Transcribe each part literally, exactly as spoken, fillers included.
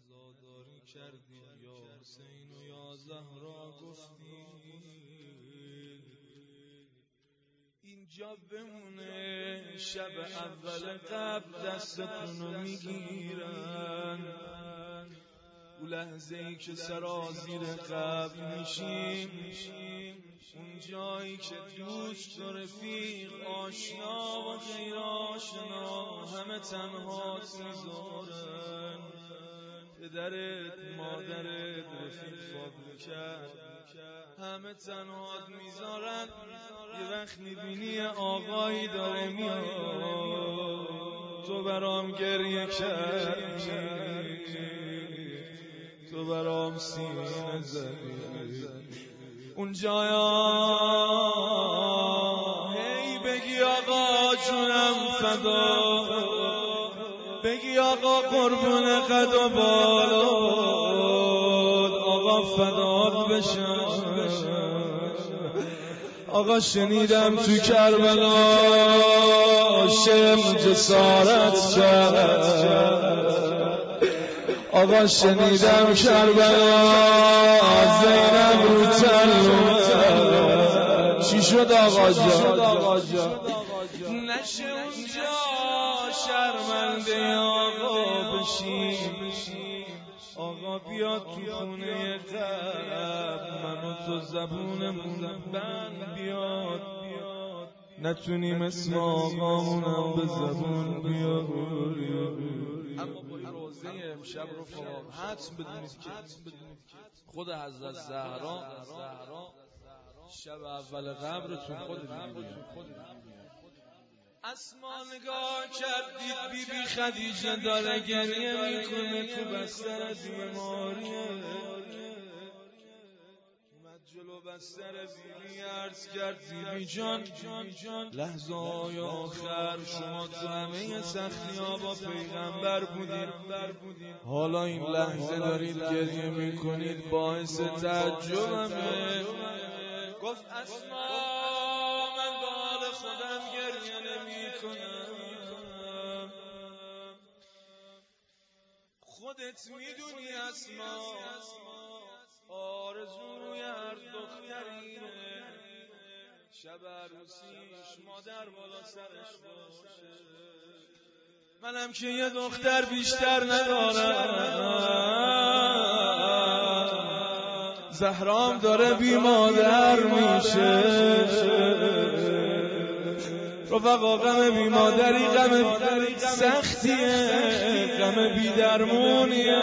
عزاداری کردی یا حسین و یا زهرا گفتی اینجا بمونه، شب اول قبل دستتونو میگیرن، او لحظه ای که سرازیر قبل میشیم، اون جایی که دوست و رفیق، آشنا و غیر آشنا همه تنهات میذارن. پدرت، مادرت، رفیق فابریکت همه تنهات میذارن. یه وقت میبینی آقایی داره میاد، تو برام گریه کردی، تو برام سینه زدی. اون جایا هی بگی آقا جونم فدا، بگی آقا قربون قد و بالات، آقا فدات بشم. آقا شنیدم تو کربلا شم جسارت کرد، آقا شنیدم کربلا زینب رو تن اومد. چی شد آقا جان؟ نشه اونجا شرمنده آقا بشیم، آقا بیاد تو خونه قلب، من و تو زبونمون بند بیاد، نتونیم اسم آقامونم به زبون بیاد. اما با روزه امشب رو حتم بدونید که خود حضرت زهرا شب اول قبرتون خود اسما نگاه کردید بی بی خدیجه داره گریه میکنه تو بستر بیماریه، اومد جلو بستر بی بی عرض کرد بی بی جان، لحظه های آخر شما تو همه سختی ها با پیغمبر بودید، حالا این لحظه دارید گریه میکنید، باعث تعجبمه. گفت اسما من با حال خودم گریه نمی کنم، خودت میدونی اسما آرزوی هر دخترینه شب عروسیش مادر بالا سرش باشه. منم که یه دختر بیشتر ندارم، زهرام داره بی مادر میشه. رفقا غم بی مادری غم سختیه، غم بی درمونیه.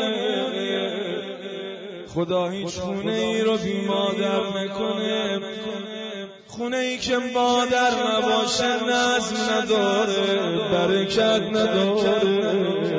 خدا هیچ خونه ای رو بی مادر نکنه، خونه ای که مادر نباشه نظم نداره، برکت نداره.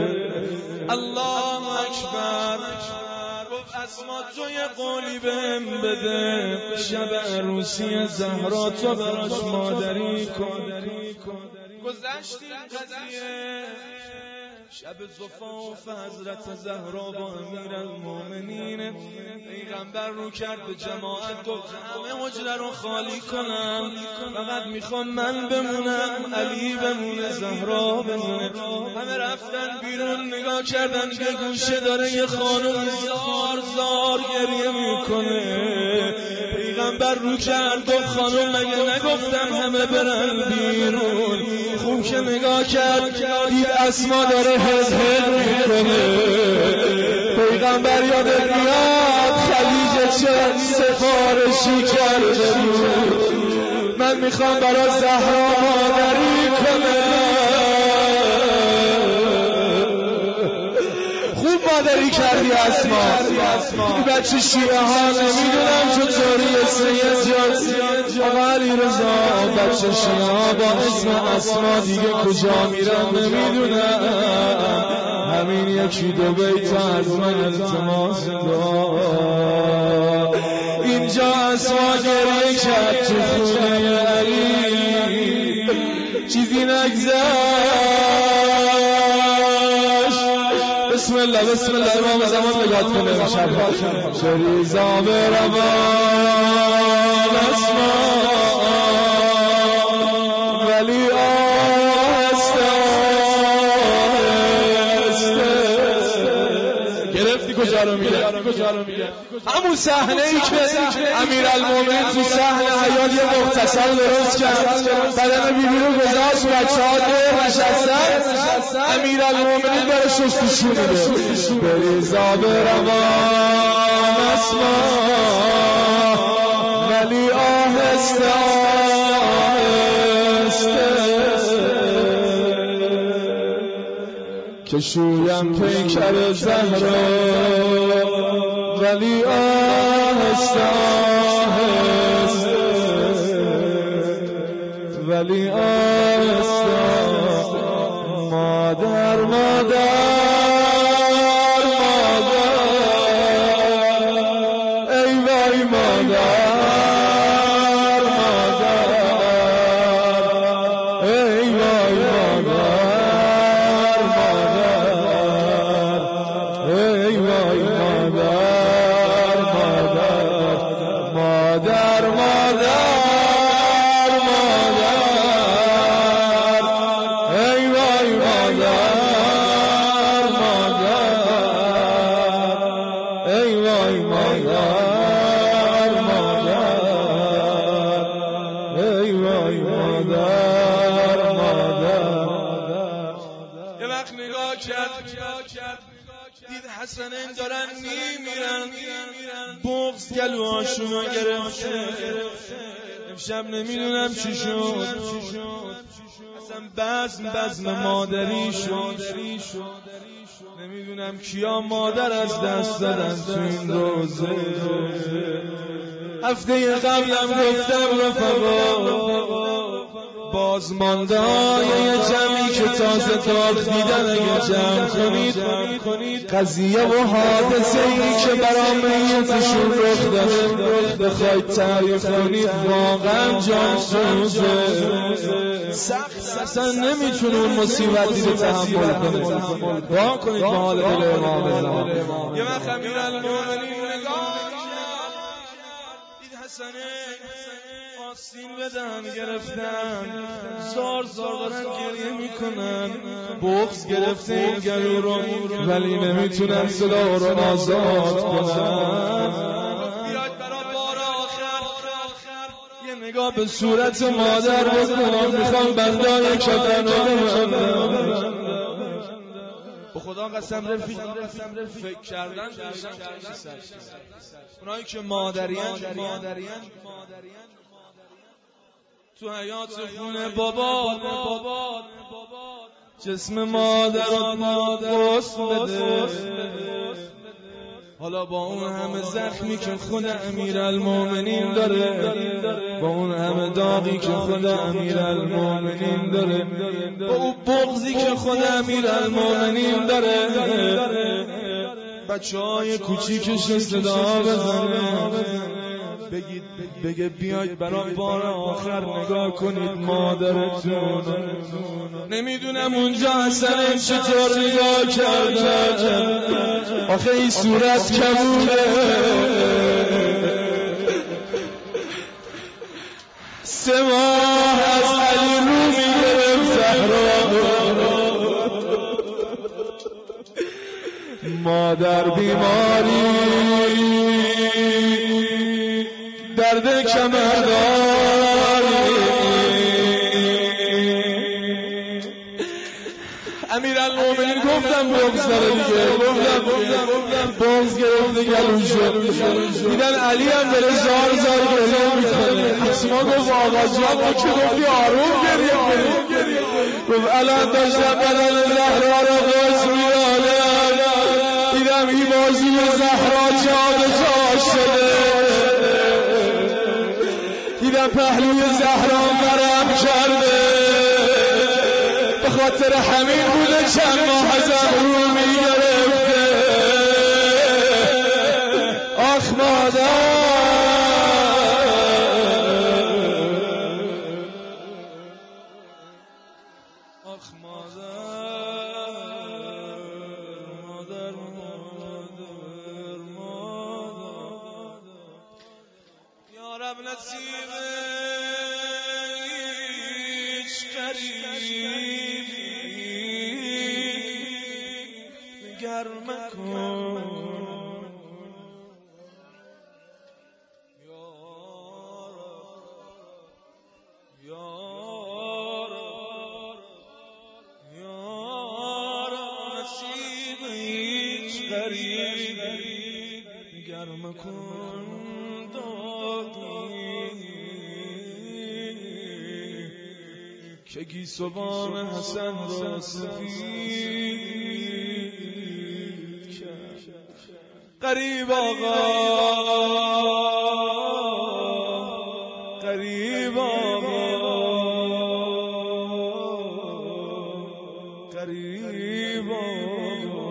الله اکبر. گفت اسما تو یه قولی بهم بده، شب عروسی زهرا تو براش مادری کن. گذشت این قضیه، شب زفاف حضرت زهرا با امیرالمومنین، پیغمبر رو کرد به جماعت، گفت همه حجره رو خالی کنم، فقط میخوام من بمونم، علی بمونه، زهرا بمونه. همه رفتن بیرون، نگاه کردن که گوشه داره یه خانم زار زار گریه میکنه. پیغمبر رو کرد گفت خانم مگه نگفتم همه برن بیرون؟ خوب که نگاه کرد دید اسما داره هز هز میکنه. پیغمبر یادت میاد خدیجه چه سفارشی کرده بود، من میخوام برای زهرا مادری کنم. خوب مادری کردی اسما. این بچه شیعه ها نمیدونم چطوری سید جان آقا علی رضا، بچه شیعه ها با اسم اسما دیگه کجا میرن نمیدونم. همین یکی دو بیت از من التماس دار. اینجا اسما گریه کرد تو خونه علی، چیزی نگذشت. بسم الله بسم الله امام زمان نگاه کنه امشب شریزا به روان اسما ولی آهسته آهسته گرفت کجا رو میره؟ همون صحنه ای که امیرالمومنین تو صحنه حیات یه مختصر درست کرد، بدن بیبی رو گذاشت، بچه‌ها دور نشستن، امیرالمومنین داره شستشو میده. بریزا به روان اسما ولی آهسته آهسته که شویم پیکر زهرا ولی آهسته آهسته ولی آهسته مادر مادر دید حسنین دارن میمیرن، بغض گلوهاشونو گرفته. امشب نمیدونم چی شد، اصلا بزم بزم مادری شد. نمیدونم کیا مادر از دست دادن تو این روزه. هفته قبلم گفتم رفقا بازمانده های یه جمعی که تازه تاخ دیدن اگه جمع کنید قضیه و حادثه ای که برام میتشون رخ داره بخواید تعریف کنید واقعا جان سوزه. سخت اصلا نمیتونه اون مصیبتی رو تحمل کنه. دعا کنید با حال دل امام زمان. یه وقت امیرالمومنین نگاه دید حسنین آستین به دهن گرفتن، زار زار دارن گریه میکنن، بغض گرفته این گلو رو ولی نمیتونن صدا رو آزاد کنن. بیاید برای بار آخر یه نگاه به صورت مادر بکنم، میخوام بندای کفن رو ببندم. به خدا قسم رفیق فکر کردن اونایی که مادرین تو حیات خونه بابا جسم مادر رو قسم بده. حالا با اون همه زخمی که خود امیرالمومنین داره، با اون همه داغی که خود امیرالمومنین داره، با اون بغضی که خود امیرالمومنین داره، بچه های کوچیکش صدا بزنه بگید بگه بیاید برای بار آخر نگاه کنید مادرتون. نمیدونم اونجا حسنین چطور نگاه کرده، آخه این صورت کبوله. سه ماه از علی رو میگرفت زهرا، مادر بیماری درد کمرداری. امیرالمومنین گفتم بغض داره دیگه، گفتم گفتم بغض گرفته گلوشو. دیدن علی هم داره زار زار گریه میکنه. اسما گفت آقا جان ما که گفتی آروم گریه کنی. گفت الان داشتم بدن زهرا رو قسم میدادم، دیدم این بازی زهرا جا به جا شده، دیدم پهلوی زهرا ورم کرده. به خاطر همین بوده چند ماه ازم رو میگرفته. آخ مادر آخ مادر مادر مادر مادر یا رب نصیب هیچ قریبی گرم کن گرم کن داغی که گیسوان حسن را سفید کرد. غریب آقا غریب آقا غریب آقا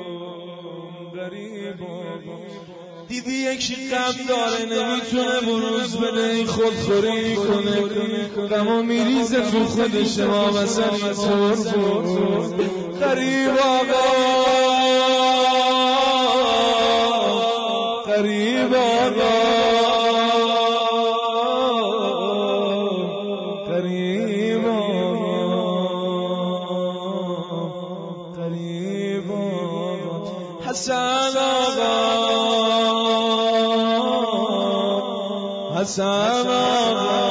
غریب آقا دیدی یکی غم داره نمیتونه بروز بده خودخوری کنه غمو میریزه تو خودش ما مثلا طور بود. غریب آقا غریب آقا غریب آقا غریب آقا حسن آقا حسن آقا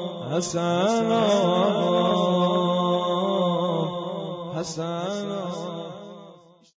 حسن آقا حسن آقا